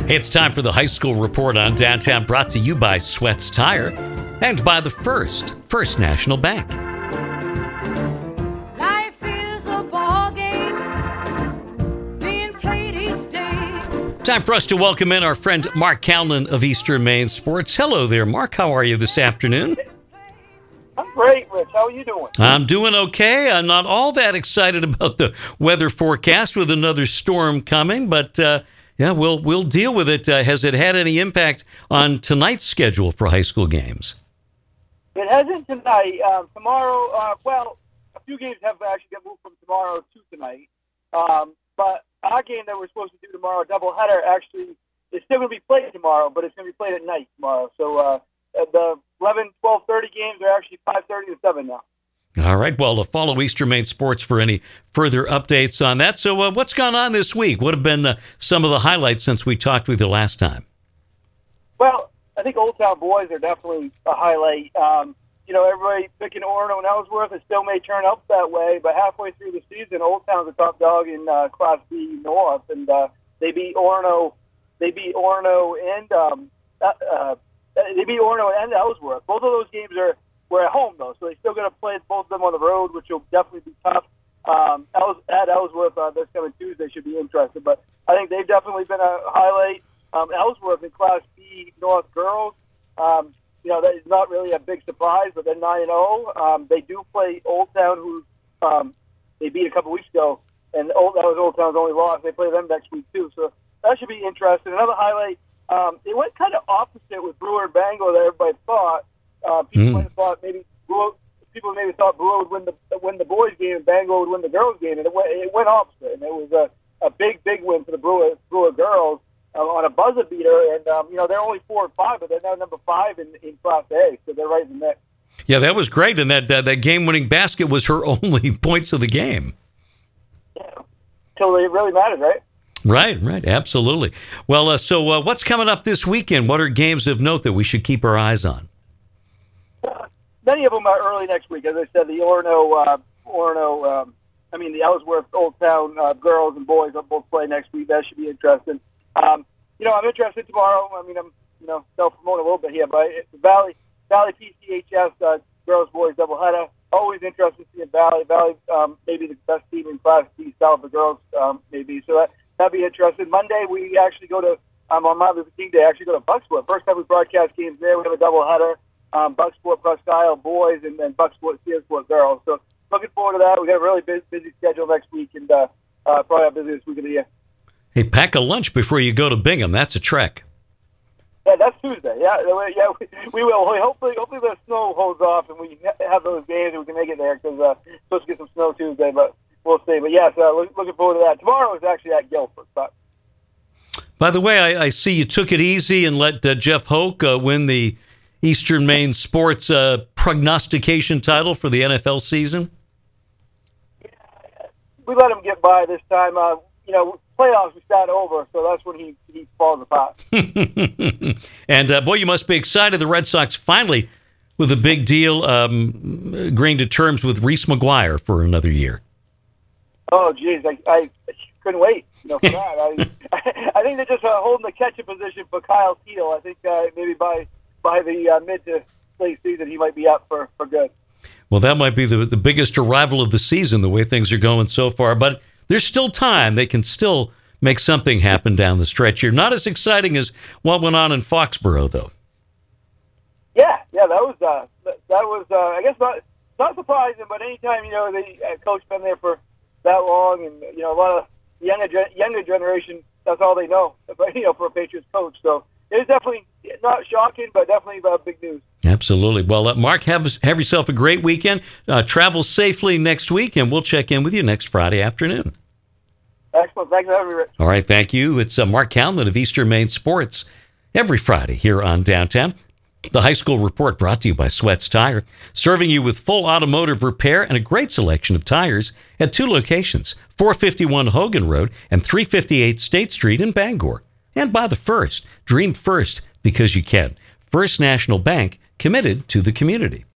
It's time for the high school report on downtown, brought to you by Sweats Tire and by the First National Bank. Life is a ball game being played each day. Time for us to welcome in our friend Mark Calnan of Eastern Maine Sports. Hello there, Mark. How are you this afternoon? I'm great, Rich. How are you doing? I'm doing okay. I'm not all that excited about the weather forecast with another storm coming, but yeah, we'll deal with it. Has it had any impact on tonight's schedule for high school games? It hasn't tonight. Tomorrow, well, a few games have actually got moved from tomorrow to tonight. But our game that we're supposed to do tomorrow, doubleheader, actually is still going to be played tomorrow, but it's going to be played at night tomorrow. So the 11, 12:30 games are actually 5:30 to 7 now. All right. Well, follow Eastern Maine Sports for any further updates on that. So what's gone on this week? What have been some of the highlights since we talked with you last time? Well, I think Old Town boys are definitely a highlight. Everybody picking Orono and Ellsworth. It still may turn out that way, but halfway through the season, Old Town's a top dog in Class B North, and they beat Orono. They beat Orono and Ellsworth. Both of those games were at home, though, so they still got to play both of them on the road, which will definitely be tough. At Ellsworth this coming Tuesday should be interesting, but I think they've definitely been a highlight. Ellsworth in Class B North girls, that is not really a big surprise, but they're 9-0. They do play Old Town, who they beat a couple weeks ago, and that was Old Town's only loss. They play them next week, too, so that should be interesting. Another highlight, it went kind of opposite with Brewer and Bangor that everybody thought. People might have thought maybe Brewer would win the boys' game and Bangor would win the girls' game, and it went opposite. And it was a big win for the Brewer girls on a buzzer beater. And they're only 4 and 5, but they're now number 5 in Class A, so they're right in the mix. Yeah, that was great, and that game-winning basket was her only points of the game. Yeah, until it really mattered, right? Right, absolutely. Well, so what's coming up this weekend? What are games of note that we should keep our eyes on? Many of them are early next week. As I said, the the Ellsworth Old Town girls and boys will both play next week. That should be interesting. I'm interested tomorrow. I'm self-promoting a little bit here, but it's the Valley PCHS girls boys doubleheader. Always interested to see Valley. Valley maybe the best team in Class B South for girls, maybe. So that'd be interesting. Monday we actually go to on Martin Luther King Day. Actually go to Bucksport. First time we broadcast games there. We have a doubleheader. Bucksport Presque Isle boys and then Bucksport Searsport girls. So looking forward to that. We got a really busy schedule next week, and probably our busiest week of the year. Hey, pack a lunch before you go to Bingham. That's a trek. Yeah, that's Tuesday. Yeah, we will. Hopefully the snow holds off and we have those games and we can make it there because supposed to get some snow Tuesday, but we'll see. But yes, looking forward to that. Tomorrow is actually at Guilford. But by the way, I see you took it easy and let Jeff Hoke win the Eastern Maine Sports prognostication title for the NFL season. We let him get by this time. Playoffs, we start over, so that's when he falls apart. And, boy, you must be excited. The Red Sox finally, with a big deal, agreeing to terms with Reese McGuire for another year. Oh, geez, I couldn't wait for that. I think they're just holding the catcher position for Kyle Teal. I think maybe by the mid to late season, he might be up for good. Well, that might be the biggest arrival of the season, the way things are going so far. But there's still time. They can still make something happen down the stretch here. Not as exciting as what went on in Foxborough, though. Yeah, that was I guess not surprising, but anytime the coach been there for that long, and a lot of younger generation, that's all they know, for a Patriots coach. So it's definitely not shocking, but definitely big news. Absolutely. Well, Mark, have yourself a great weekend. Travel safely next week, and we'll check in with you next Friday afternoon. Excellent. Thanks for having me, Rich. All right, thank you. It's Mark Calnan of Eastern Maine Sports every Friday here on Downtown. The High School Report brought to you by Sweats Tire, serving you with full automotive repair and a great selection of tires at 2 locations, 451 Hogan Road and 358 State Street in Bangor. And by the First. Dream first because you can. First National Bank, committed to the community.